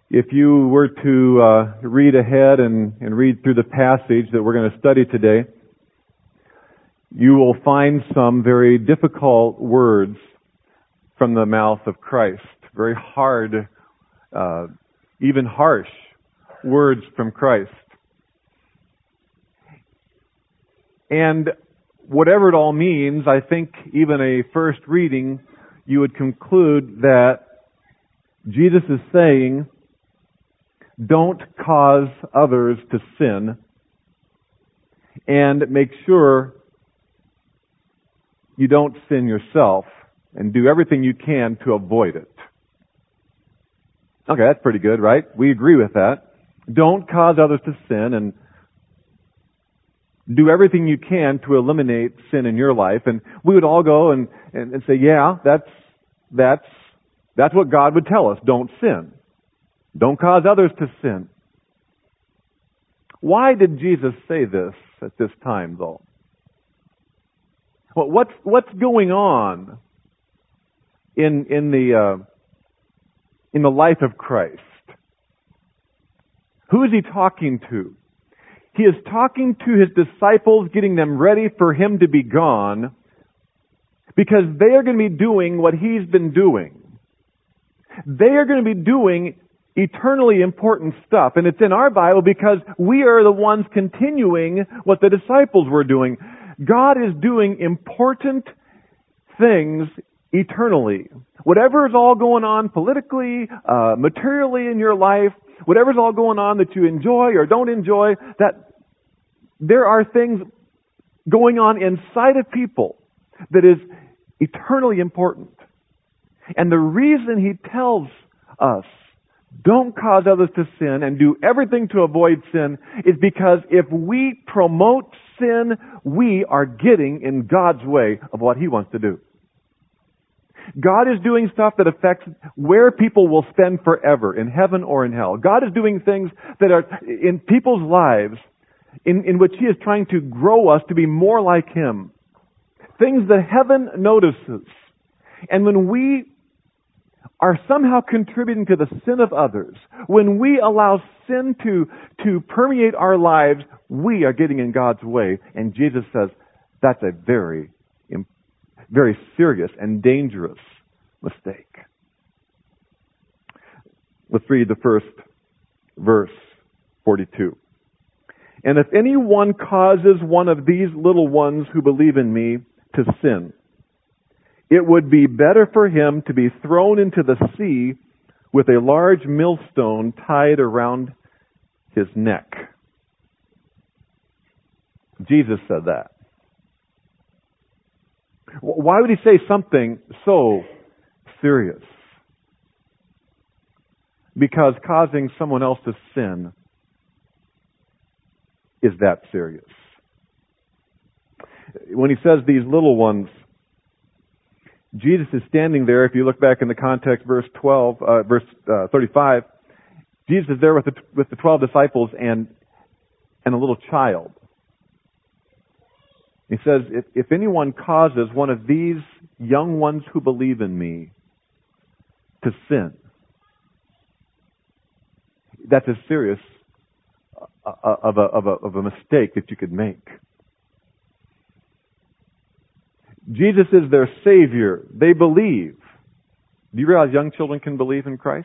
If you were to read ahead and read through the passage that we're going to study today, you will find some very difficult words from the mouth of Christ. Very hard, even harsh words from Christ. And whatever it all means, I think even a first reading, you would conclude that Jesus is saying, don't cause others to sin, and make sure you don't sin yourself, and do everything you can to avoid it. Okay, that's pretty good, right? We agree with that. Don't cause others to sin, and do everything you can to eliminate sin in your life. And we would all go and say, yeah, that's what God would tell us. Don't sin. Don't cause others to sin. Why did Jesus say this at this time, though? Well, what's going on in the life of Christ? Who is he talking to? He is talking to his disciples, getting them ready for him to be gone, because they are going to be doing what he's been doing. They are going to be doing eternally important stuff. And it's in our Bible because we are the ones continuing what the disciples were doing. God is doing important things eternally. Whatever is all going on politically, materially in your life, whatever's all going on that you enjoy or don't enjoy, that there are things going on inside of people that is eternally important. And the reason he tells us, don't cause others to sin and do everything to avoid sin, is because if we promote sin, we are getting in God's way of what he wants to do. God is doing stuff that affects where people will spend forever, in heaven or in hell. God is doing things that are in people's lives in which he is trying to grow us to be more like him. Things that heaven notices. And when we are somehow contributing to the sin of others, when we allow sin to permeate our lives, we are getting in God's way. And Jesus says that's a very, very serious and dangerous mistake. Let's read the first verse, 42. And if anyone causes one of these little ones who believe in me to sin, it would be better for him to be thrown into the sea with a large millstone tied around his neck. Jesus said that. Why would he say something so serious? Because causing someone else to sin is that serious. When he says these little ones, Jesus is standing there. If you look back in the context, verse 35, Jesus is there with the 12 disciples and a little child. He says, if anyone causes one of these young ones who believe in me to sin, that's as serious of a mistake that you could make. Jesus is their Savior. They believe. Do you realize young children can believe in Christ?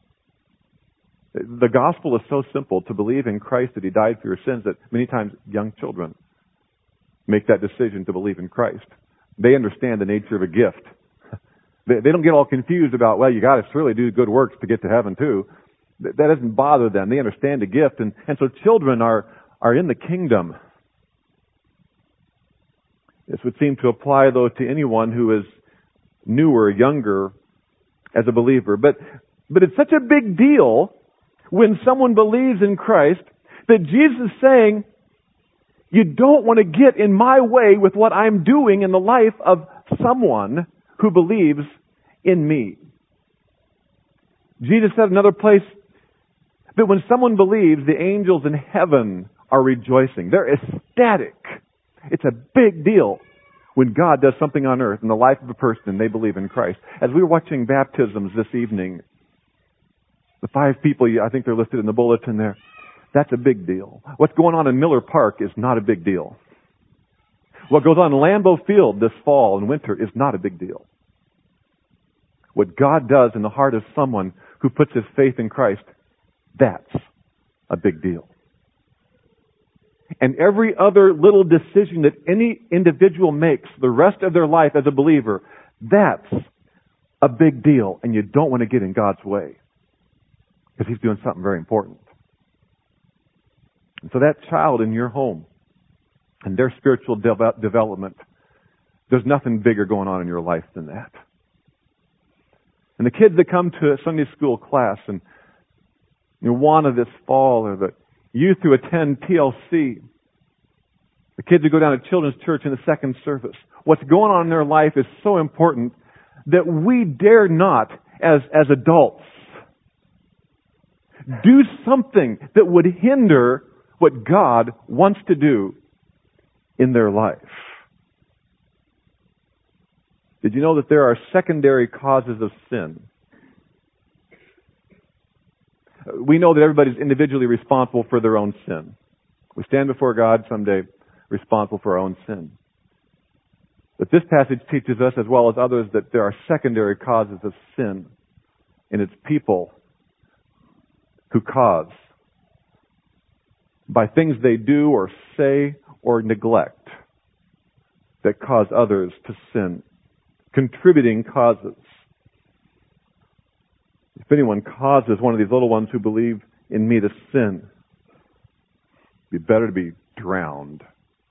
The gospel is so simple, to believe in Christ that he died for your sins, that many times young children make that decision to believe in Christ. They understand the nature of a gift. They don't get all confused about, well, you got to really do good works to get to heaven too. That doesn't bother them. They understand the gift. And so children are in the kingdom. This would seem to apply, though, to anyone who is newer, younger, as a believer. But it's such a big deal when someone believes in Christ that Jesus is saying, you don't want to get in my way with what I'm doing in the life of someone who believes in me. Jesus said in another place that when someone believes, the angels in heaven are rejoicing. They're ecstatic. It's a big deal when God does something on earth in the life of a person and they believe in Christ. As we were watching baptisms this evening, The 5 people, I think they're listed in the bulletin there. That's a big deal. What's going on in Miller Park is not a big deal. What goes on in Lambeau Field this fall and winter is not a big deal. What God does in the heart of someone who puts his faith in Christ, that's a big deal. And every other little decision that any individual makes the rest of their life as a believer, that's a big deal. And you don't want to get in God's way, because he's doing something very important. And so that child in your home and their spiritual development, there's nothing bigger going on in your life than that. And the kids that come to a Sunday school class and Nuawana this fall, or the youth who attend TLC, the kids who go down to Children's Church in the second service, what's going on in their life is so important that we dare not, as adults, do something that would hinder what God wants to do in their life. Did you know that there are secondary causes of sin? We know that everybody's individually responsible for their own sin. We stand before God someday responsible for our own sin. But this passage teaches us, as well as others, that there are secondary causes of sin. And it's people who cause, by things they do or say or neglect, that cause others to sin. Contributing causes. If anyone causes one of these little ones who believe in me to sin, it'd be better to be drowned.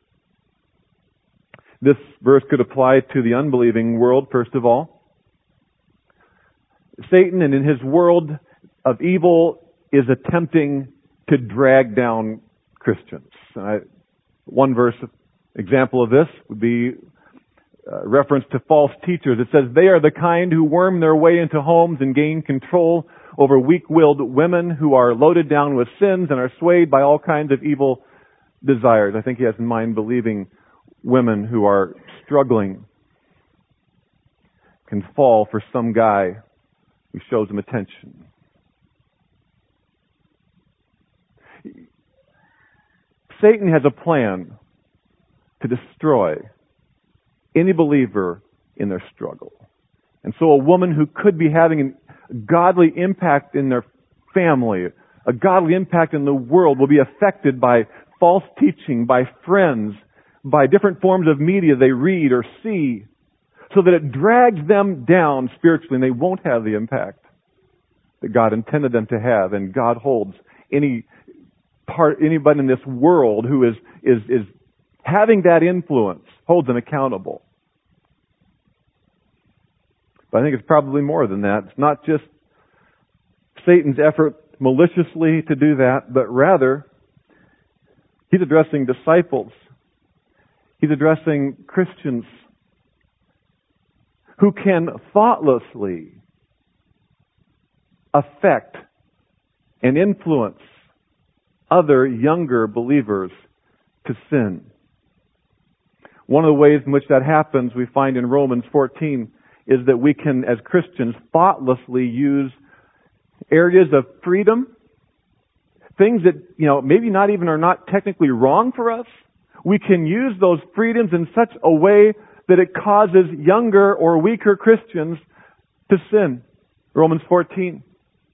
This verse could apply to the unbelieving world, first of all. Satan, and in his world of evil, is attempting to drag down Christians. One verse example of this would be reference to false teachers. It says, they are the kind who worm their way into homes and gain control over weak-willed women who are loaded down with sins and are swayed by all kinds of evil desires. I think he has in mind believing women who are struggling can fall for some guy who shows them attention. Satan has a plan to destroy any believer in their struggle. And so a woman who could be having a godly impact in their family, a godly impact in the world, will be affected by false teaching, by friends, by different forms of media they read or see, so that it drags them down spiritually and they won't have the impact that God intended them to have. And God holds anybody in this world who is having that influence, holds them accountable. But I think it's probably more than that. It's not just Satan's effort maliciously to do that, but rather he's addressing disciples. He's addressing Christians who can thoughtlessly affect and influence other younger believers to sin. One of the ways in which that happens, we find in Romans 14, is that we can, as Christians, thoughtlessly use areas of freedom, things that, maybe not even are not technically wrong for us. We can use those freedoms in such a way that it causes younger or weaker Christians to sin. Romans 14.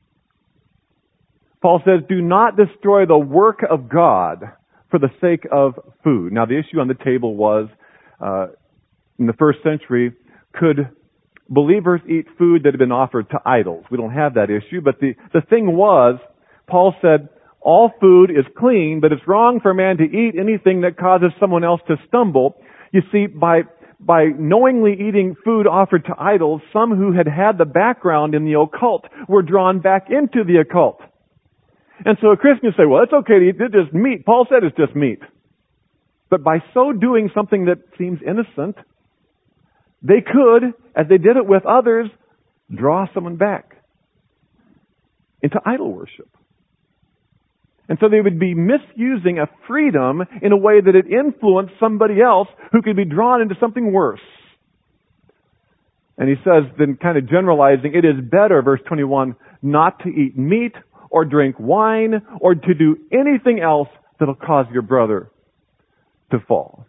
Paul says, do not destroy the work of God for the sake of food. Now, the issue on the table was, in the first century, could believers eat food that had been offered to idols? We don't have that issue, but the thing was, Paul said, all food is clean, but it's wrong for a man to eat anything that causes someone else to stumble. You see, by knowingly eating food offered to idols, some who had the background in the occult were drawn back into the occult. And so a Christian would say, well, it's okay to eat, it's just meat. Paul said it's just meat. But by so doing something that seems innocent, they could, as they did it with others, draw someone back into idol worship. And so they would be misusing a freedom in a way that it influenced somebody else who could be drawn into something worse. And he says, then kind of generalizing, it is better, verse 21, not to eat meat or drink wine or to do anything else that'll cause your brother to fall.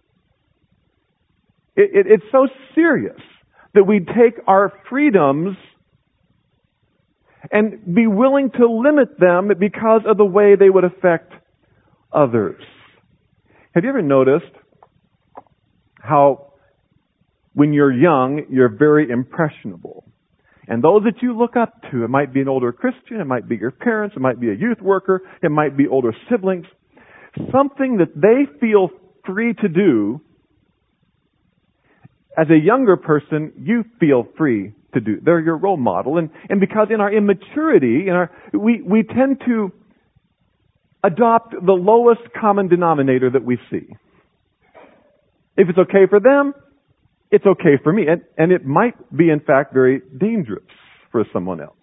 It's so serious that we take our freedoms and be willing to limit them because of the way they would affect others. Have you ever noticed how when you're young, you're very impressionable? And those that you look up to, it might be an older Christian, it might be your parents, it might be a youth worker, it might be older siblings, something that they feel free to do, as a younger person, you feel free to do. They're your role model. And because in our immaturity, we tend to adopt the lowest common denominator that we see. If it's okay for them, it's okay for me. And it might be, in fact, very dangerous for someone else.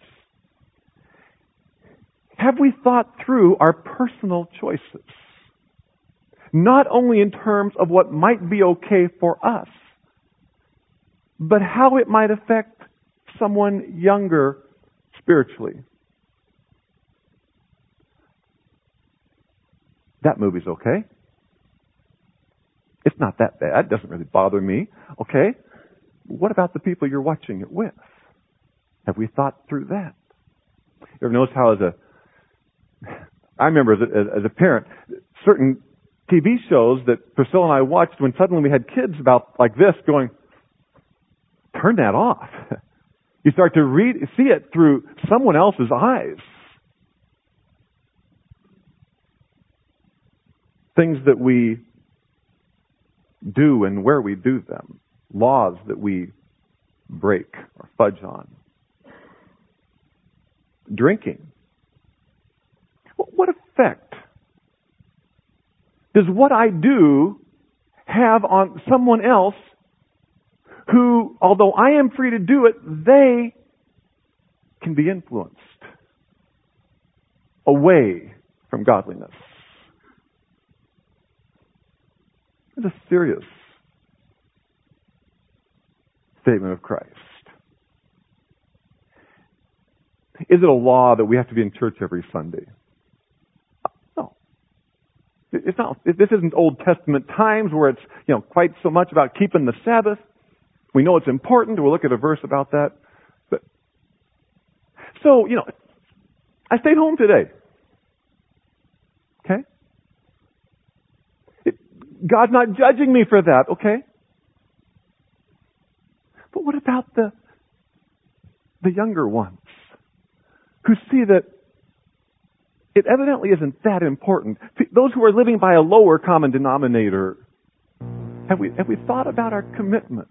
Have we thought through our personal choices? Not only in terms of what might be okay for us, but how it might affect someone younger spiritually. That movie's okay. It's not that bad. It doesn't really bother me. Okay. What about the people you're watching it with? Have we thought through that? You ever notice how I remember as a parent, certain TV shows that Priscilla and I watched when suddenly we had kids about like this going, turn that off. You start to see it through someone else's eyes. Things that we do and where we do them. Laws that we break or fudge on. Drinking. What effect does what I do have on someone else who, although I am free to do it, they can be influenced away from godliness? It's a serious statement of Christ. Is it a law that we have to be in church every Sunday? No. It's not. This isn't Old Testament times where it's, quite so much about keeping the Sabbath. We know it's important. We'll look at a verse about that. But so, I stayed home today. Okay? God's not judging me for that, okay? But what about the younger ones who see that it evidently isn't that important? Those who are living by a lower common denominator, have we thought about our commitments?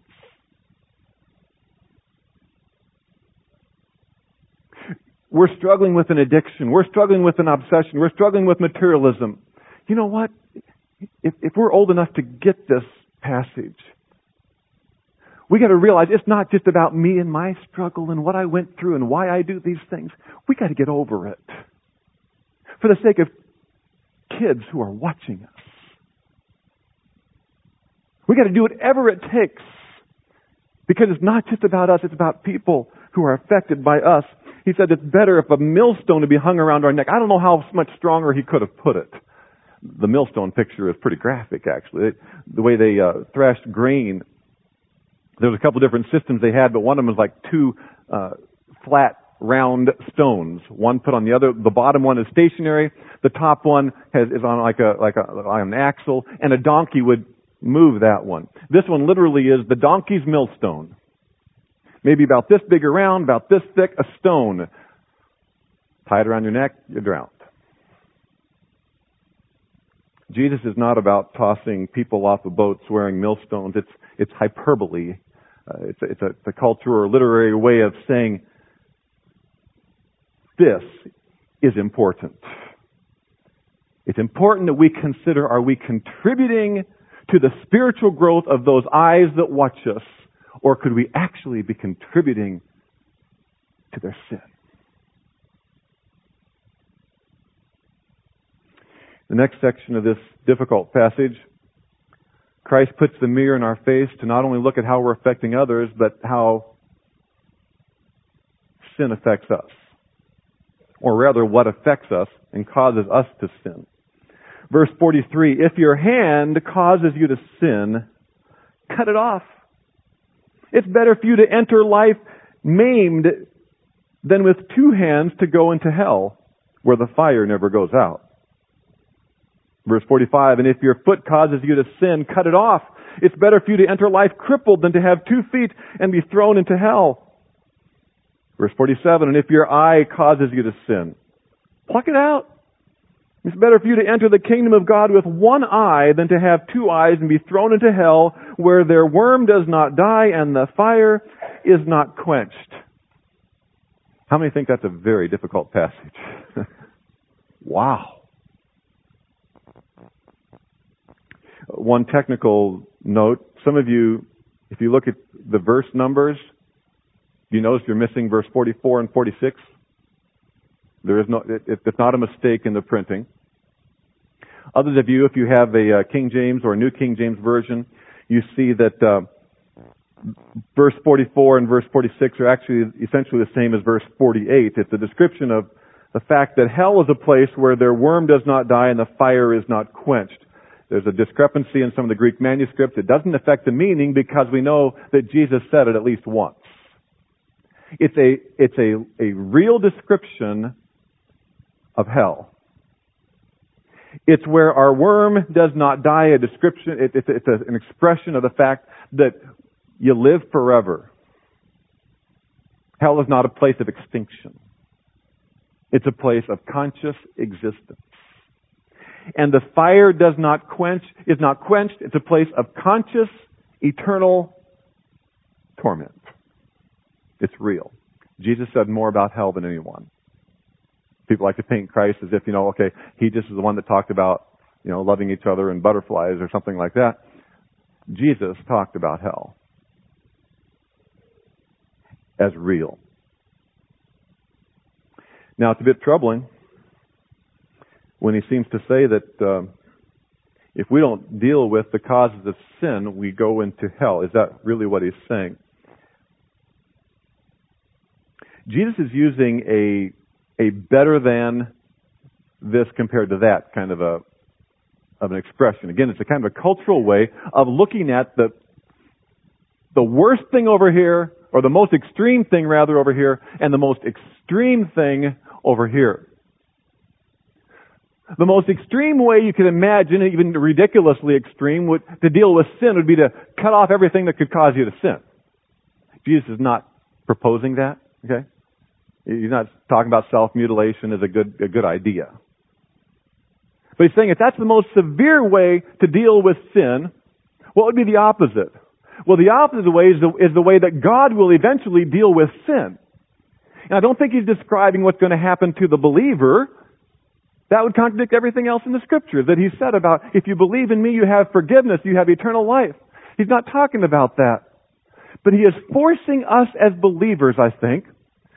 We're struggling with an addiction. We're struggling with an obsession. We're struggling with materialism. You know what? If we're old enough to get this passage, we got to realize it's not just about me and my struggle and what I went through and why I do these things. We got to get over it. For the sake of kids who are watching us. We got to do whatever it takes. Because it's not just about us, it's about people who are affected by us. He said it's better if a millstone to be hung around our neck. I don't know how much stronger he could have put it. The millstone picture is pretty graphic, actually. The way they threshed grain, there was a couple different systems they had, but one of them was like two flat, round stones. One put on the other. The bottom one is stationary. The top one is on like an axle, and a donkey would move that one. This one literally is the donkey's millstone. Maybe about this big around, about this thick, a stone. Tie it around your neck, you're drowned. Jesus is not about tossing people off of boats wearing millstones. It's hyperbole. It's a cultural or literary way of saying this is important. It's important that we consider, are we contributing to the spiritual growth of those eyes that watch us, or could we actually be contributing to their sin? The next section of this difficult passage, Christ puts the mirror in our face to not only look at how we're affecting others, but how sin affects us. or rather what affects us and causes us to sin. Verse 43, if your hand causes you to sin, cut it off. It's better for you to enter life maimed than with two hands to go into hell, where the fire never goes out. Verse 45, and if your foot causes you to sin, cut it off. It's better for you to enter life crippled than to have 2 feet and be thrown into hell. Verse 47, and if your eye causes you to sin, pluck it out. It's better for you to enter the kingdom of God with one eye than to have 2 eyes and be thrown into hell, where their worm does not die and the fire is not quenched. How many think that's a very difficult passage? Wow. One technical note, some of you, if you look at the verse numbers, you notice you're missing verse 44 and 46. It's not a mistake in the printing. Others of you, if you have a King James or a New King James Version, you see that verse 44 and verse 46 are actually essentially the same as verse 48. It's a description of the fact that hell is a place where their worm does not die and the fire is not quenched. There's a discrepancy in some of the Greek manuscripts. It doesn't affect the meaning because we know that Jesus said it at least once. It's a real description of hell. It's where our worm does not die, a description, it's an expression of the fact that you live forever. Hell is not a place of extinction. It's a place of conscious existence. And the fire is not quenched. It's a place of conscious, eternal torment. It's real. Jesus said more about hell than anyone. People like to paint Christ as if, he just is the one that talked about, loving each other and butterflies or something like that. Jesus talked about hell as real. Now, it's a bit troubling when he seems to say that if we don't deal with the causes of sin, we go into hell. Is that really what he's saying? Jesus is using a better than this compared to that kind of an expression. Again, it's a kind of a cultural way of looking at the worst thing over here, or the most extreme thing rather over here, and the most extreme thing over here. The most extreme way you could imagine, even ridiculously extreme, to deal with sin would be to cut off everything that could cause you to sin. Jesus is not proposing that, okay? He's not talking about self-mutilation as a good idea. But he's saying if that's the most severe way to deal with sin, what would be the opposite? Well, the opposite way is the way that God will eventually deal with sin. And I don't think he's describing what's going to happen to the believer. That would contradict everything else in the Scriptures that he said about, if you believe in me, you have forgiveness, you have eternal life. He's not talking about that. But he is forcing us as believers, I think,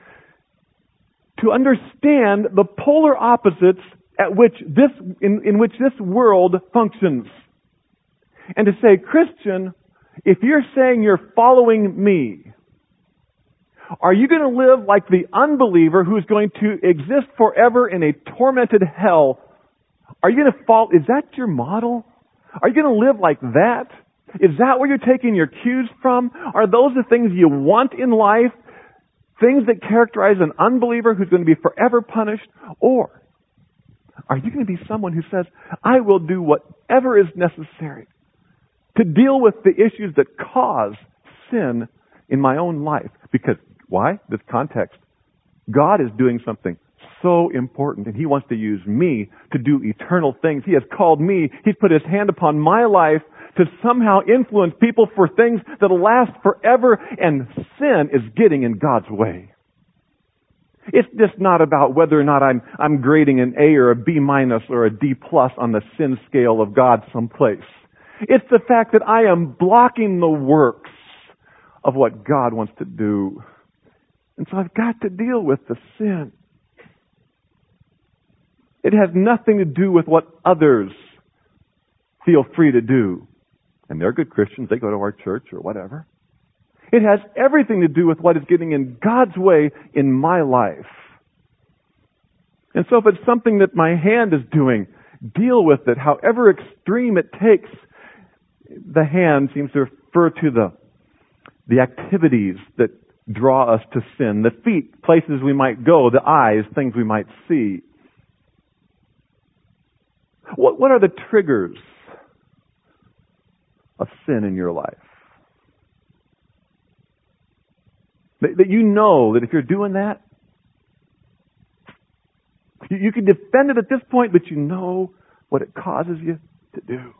to understand the polar opposites in which this world functions. And to say, Christian, if you're saying you're following me, are you going to live like the unbeliever who's going to exist forever in a tormented hell? Are you going to fall? Is that your model? Are you going to live like that? Is that where you're taking your cues from? Are those the things you want in life? Things that characterize an unbeliever who's going to be forever punished? Or are you going to be someone who says, I will do whatever is necessary to deal with the issues that cause sin in my own life? Because, why? This context. God is doing something so important, and he wants to use me to do eternal things. He has called me. He's put his hand upon my life to somehow influence people for things that will last forever, and sin is getting in God's way. It's just not about whether or not I'm grading an A or a B minus or a D plus on the sin scale of God someplace. It's the fact that I am blocking the works of what God wants to do. And so I've got to deal with the sin. It has nothing to do with what others feel free to do. And they're good Christians. They go to our church or whatever. It has everything to do with what is getting in God's way in my life. And so if it's something that my hand is doing, deal with it. However extreme it takes, the hand seems to refer to the activities that draw us to sin. The feet, places we might go. The eyes, things we might see. What are the triggers of sin in your life? That you know that if you're doing that, you can defend it at this point, but you know what it causes you to do.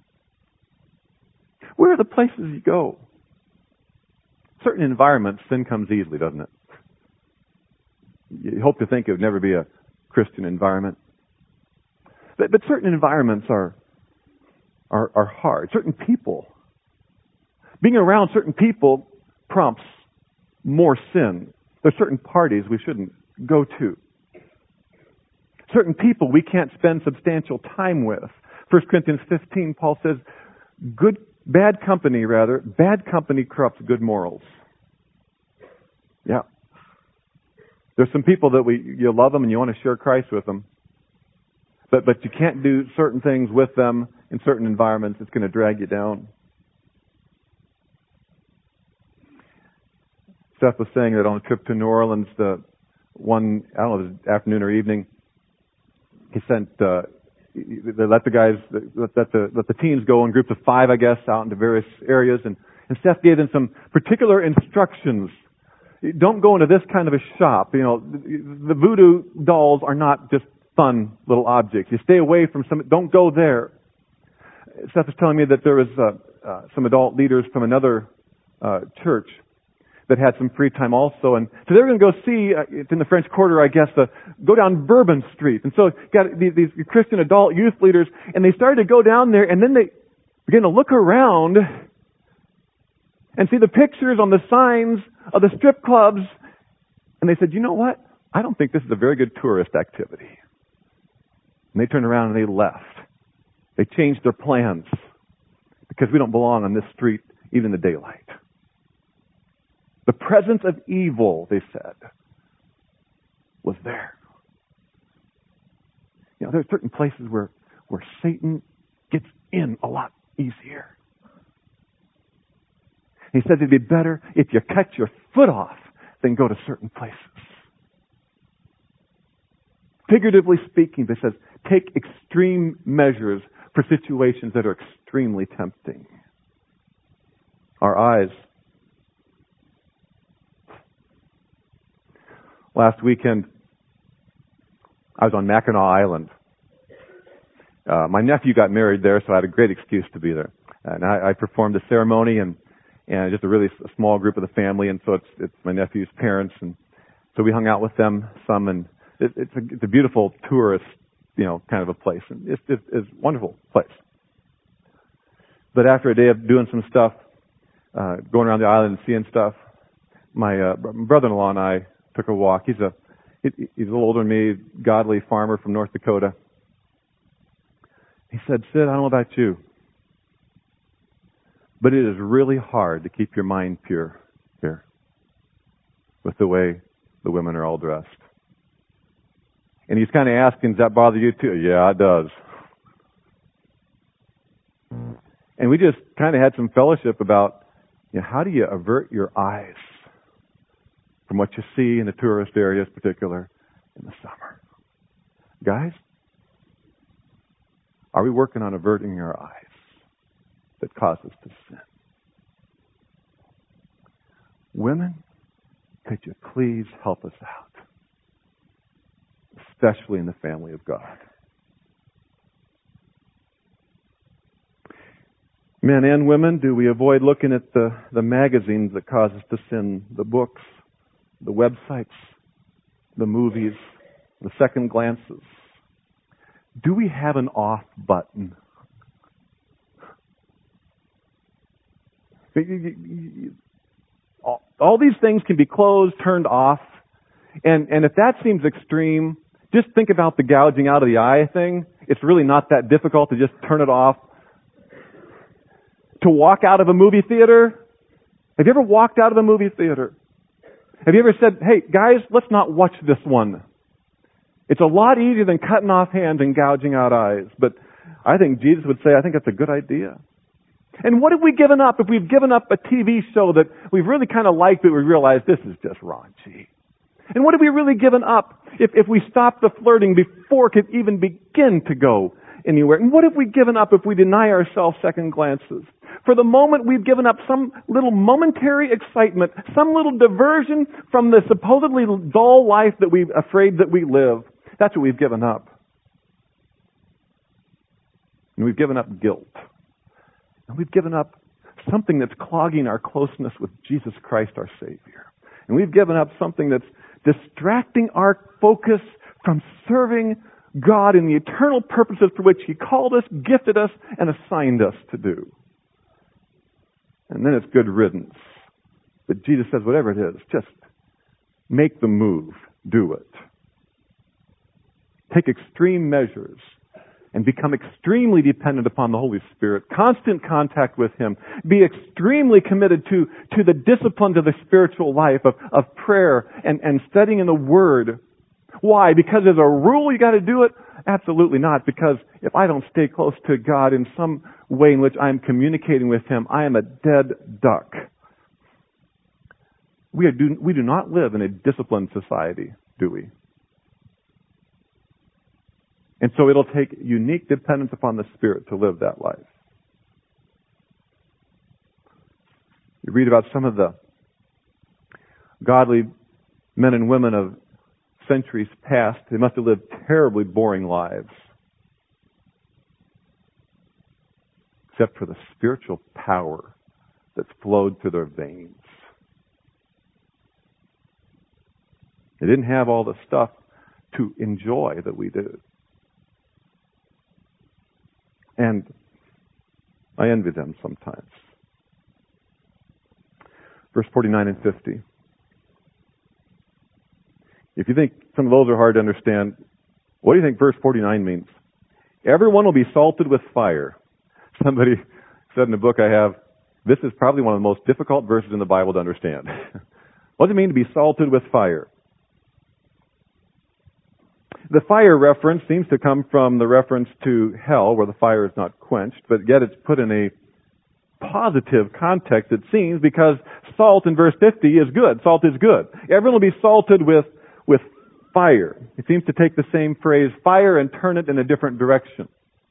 Where are the places you go? Certain environments, sin comes easily, doesn't it? You hope to think it would never be a Christian environment. But certain environments are hard. Certain people. Being around certain people prompts more sin. There's certain parties we shouldn't go to. Certain people we can't spend substantial time with. 1 Corinthians 15, Paul says, bad company corrupts good morals. Yeah. There's some people that you love them and you want to share Christ with them. But you can't do certain things with them in certain environments. It's going to drag you down. Seth was saying that on a trip to New Orleans, it was afternoon or evening, he sent, they let the teens go in groups of 5, I guess, out into various areas, and Seth gave them some particular instructions. Don't go into this kind of a shop. The voodoo dolls are not just fun little objects. You stay away from don't go there. Seth was telling me that there was some adult leaders from another church that had some free time also. And so they were going to go see, it's in the French Quarter, I guess, go down Bourbon Street. And so got these Christian adult youth leaders, and they started to go down there, and then they began to look around and see the pictures on the signs of the strip clubs. And they said, you know what? I don't think this is a very good tourist activity. And they turned around and they left. They changed their plans because we don't belong on this street even in the daylight. The presence of evil, they said, was there. There are certain places where Satan gets in a lot easier. He said it'd be better if you cut your foot off than go to certain places. Figuratively speaking, they says, take extreme measures for situations that are extremely tempting. Our eyes. Last weekend, I was on Mackinac Island. My nephew got married there, so I had a great excuse to be there. And I performed the ceremony and just a really small group of the family, and so it's my nephew's parents, and so we hung out with them some, and it's a beautiful tourist, kind of a place, and it's a wonderful place. But after a day of doing some stuff, going around the island and seeing stuff, my brother-in-law and I took a walk. He's a little older than me, godly farmer from North Dakota. He said, Sid, I don't know about you, but it is really hard to keep your mind pure here with the way the women are all dressed. And he's kind of asking, does that bother you too? Yeah, it does. And we just kind of had some fellowship about, how do you avert your eyes from what you see in the tourist areas, particular in the summer? Guys, are we working on averting our eyes that cause us to sin? Women, could you please help us out? Especially in the family of God. Men and women, do we avoid looking at the magazines that cause us to sin, the books, the websites, the movies, the second glances? Do we have an off button? All these things can be closed, turned off, and if that seems extreme, just think about the gouging out of the eye thing. It's really not that difficult to just turn it off. To walk out of a movie theater? Have you ever walked out of a movie theater? Have you ever said, hey, guys, let's not watch this one? It's a lot easier than cutting off hands and gouging out eyes. But I think Jesus would say, I think that's a good idea. And what have we given up? If we've given up a TV show that we've really kind of liked, but we realize this is just raunchy. And what have we really given up if we stop the flirting before it could even begin to go anywhere? And what have we given up if we deny ourselves second glances? For the moment, we've given up some little momentary excitement, some little diversion from the supposedly dull life that we're afraid that we live. That's what we've given up. And we've given up guilt. And we've given up something that's clogging our closeness with Jesus Christ, our Savior. And we've given up something that's distracting our focus from serving God in the eternal purposes for which He called us, gifted us, and assigned us to do. And then it's good riddance. But Jesus says, whatever it is, just make the move. Do it. Take extreme measures and become extremely dependent upon the Holy Spirit. Constant contact with Him. Be extremely committed to the disciplines of the spiritual life of prayer and studying in the Word. Why? Because as a rule you got to do it? Absolutely not. Because if I don't stay close to God in some way in which I'm communicating with Him, I am a dead duck. We do not live in a disciplined society, do we? And so it'll take unique dependence upon the Spirit to live that life. You read about some of the godly men and women of centuries past. They must have lived terribly boring lives. Except for the spiritual power that's flowed through their veins. They didn't have all the stuff to enjoy that we do. And I envy them sometimes. Verse 49 and 50. If you think some of those are hard to understand, what do you think verse 49 means? Everyone will be salted with fire. Somebody said in the book I have, this is probably one of the most difficult verses in the Bible to understand. What does it mean to be salted with fire? The fire reference seems to come from the reference to hell, where the fire is not quenched, but yet it's put in a positive context, it seems, because salt in verse 50 is good. Salt is good. Everyone will be salted with fire. It seems to take the same phrase, fire, and turn it in a different direction.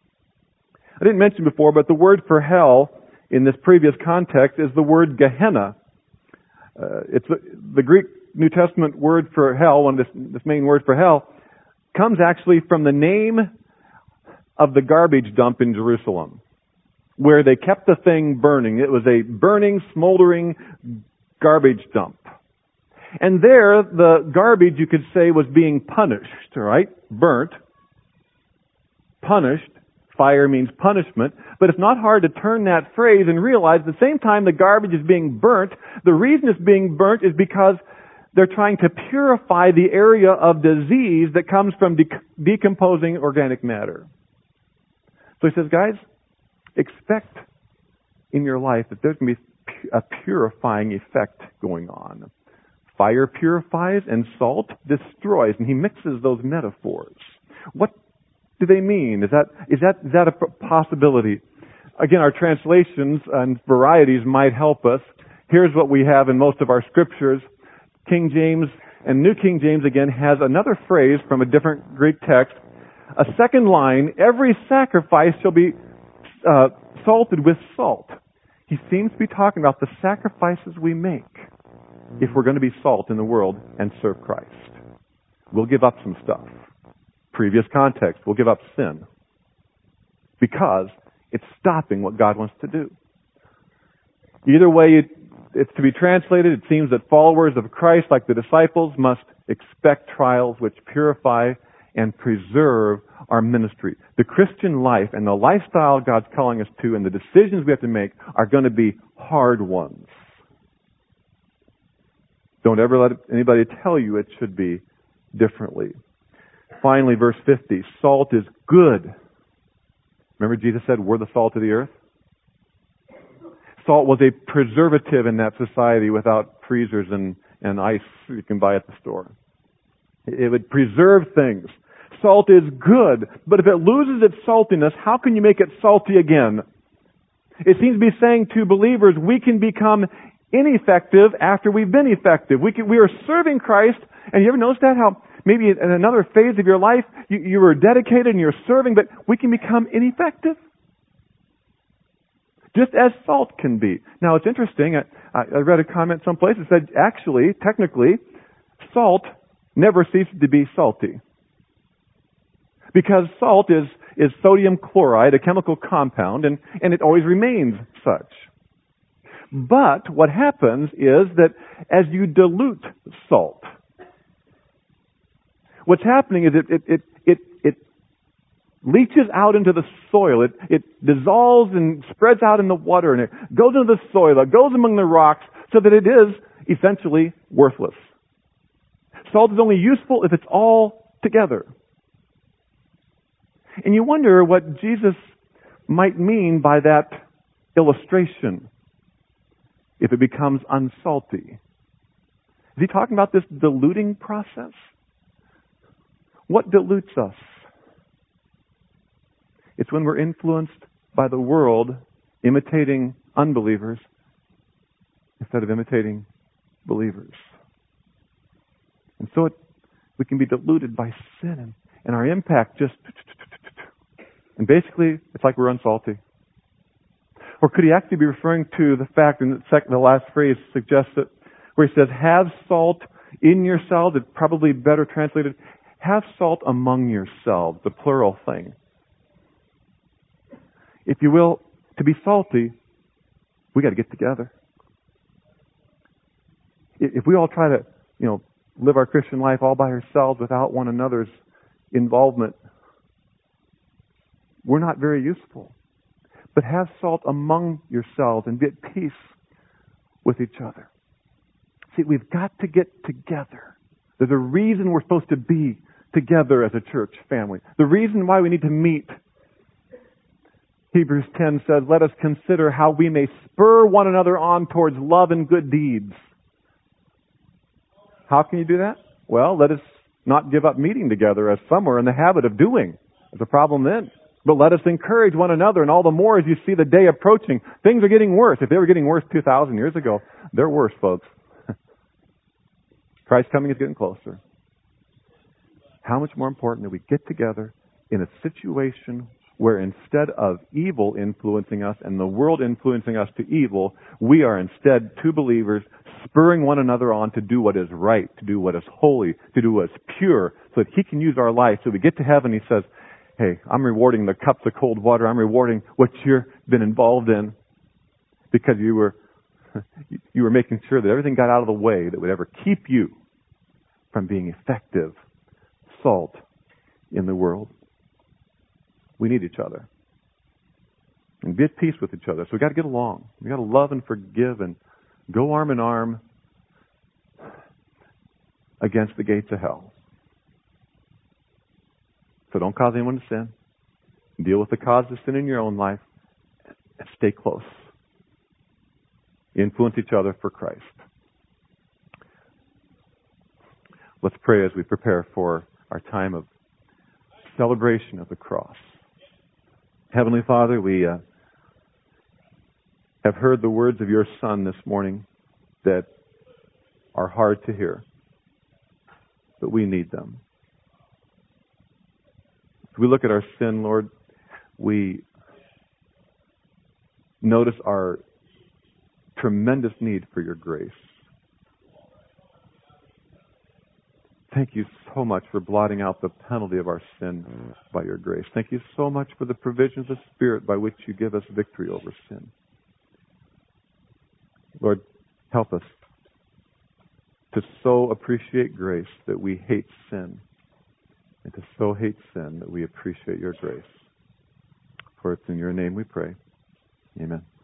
I didn't mention before, but the word for hell in this previous context is the word Gehenna. It's the Greek New Testament word for hell, this main word for hell, comes actually from the name of the garbage dump in Jerusalem, where they kept the thing burning. It was a burning, smoldering garbage dump. And there, the garbage, you could say, was being punished, right? Burnt. Punished. Fire means punishment. But it's not hard to turn that phrase and realize at the same time the garbage is being burnt, the reason it's being burnt is because they're trying to purify the area of disease that comes from decomposing organic matter. So he says, guys, expect in your life that there's going to be a purifying effect going on. Fire purifies and salt destroys. And he mixes those metaphors. What do they mean? Is that a possibility? Again, our translations and varieties might help us. Here's what we have in most of our scriptures. King James and New King James again has another phrase from a different Greek text. A second line, every sacrifice shall be salted with salt. He seems to be talking about the sacrifices we make if we're going to be salt in the world and serve Christ. We'll give up some stuff. Previous context, we'll give up sin. Because it's stopping what God wants to do. Either way it's to be translated, it seems that followers of Christ, like the disciples, must expect trials which purify and preserve our ministry. The Christian life and the lifestyle God's calling us to and the decisions we have to make are going to be hard ones. Don't ever let anybody tell you it should be differently. Finally, verse 50, salt is good. Remember Jesus said, we're the salt of the earth? Salt was a preservative in that society without freezers and ice you can buy at the store. It would preserve things. salt is good, but if it loses its saltiness, how can you make it salty again? It seems to be saying to believers, we can become ineffective after we've been effective. We are serving Christ, and you ever notice that? How maybe in another phase of your life, you were dedicated and you're serving, but we can become ineffective. Just as salt can be. Now, it's interesting. I read a comment someplace that said, actually, technically, salt never ceases to be salty. Because salt is sodium chloride, a chemical compound, and it always remains such. But what happens is that as you dilute salt, what's happening is it leaches out into the soil. It dissolves and spreads out in the water, and it goes into the soil. It goes among the rocks so that it is essentially worthless. Salt is only useful if it's all together. And you wonder what Jesus might mean by that illustration if it becomes unsalty. Is he talking about this diluting process? What dilutes us? It's when we're influenced by the world, imitating unbelievers instead of imitating believers. And so we can be diluted by sin, and our impact just... And basically, it's like we're unsalty. Or could he actually be referring to the fact, and the last phrase suggests it, where he says, have salt in yourselves, it's probably better translated, have salt among yourselves, the plural thing. If you will, to be salty, we got to get together. If we all try to, live our Christian life all by ourselves without one another's involvement, we're not very useful. But have salt among yourselves and be at peace with each other. See, we've got to get together. There's a reason we're supposed to be together as a church family. The reason why we need to meet. Hebrews 10 says, let us consider how we may spur one another on towards love and good deeds. How can you do that? Well, let us not give up meeting together as some are in the habit of doing. There's a problem then. But let us encourage one another, and all the more as you see the day approaching. Things are getting worse. If they were getting worse 2,000 years ago, they're worse, folks. Christ's coming is getting closer. How much more important that we get together in a situation where instead of evil influencing us and the world influencing us to evil, we are instead two believers spurring one another on to do what is right, to do what is holy, to do what is pure, so that He can use our life. So we get to heaven, He says, hey, I'm rewarding the cups of cold water. I'm rewarding what you've been involved in because you were making sure that everything got out of the way that would ever keep you from being effective salt in the world. We need each other. And be at peace with each other. So we've got to get along. We've got to love and forgive and go arm in arm against the gates of hell. So don't cause anyone to sin. Deal with the cause of sin in your own life. And stay close. Influence each other for Christ. Let's pray as we prepare for our time of celebration of the cross. Heavenly Father, we have heard the words of your Son this morning that are hard to hear, but we need them. As we look at our sin, Lord, we notice our tremendous need for your grace. Thank you so much for blotting out the penalty of our sin by your grace. Thank you so much for the provision of the Spirit by which you give us victory over sin. Lord, help us to so appreciate grace that we hate sin, and to so hate sin that we appreciate your grace. For it's in your name we pray. Amen.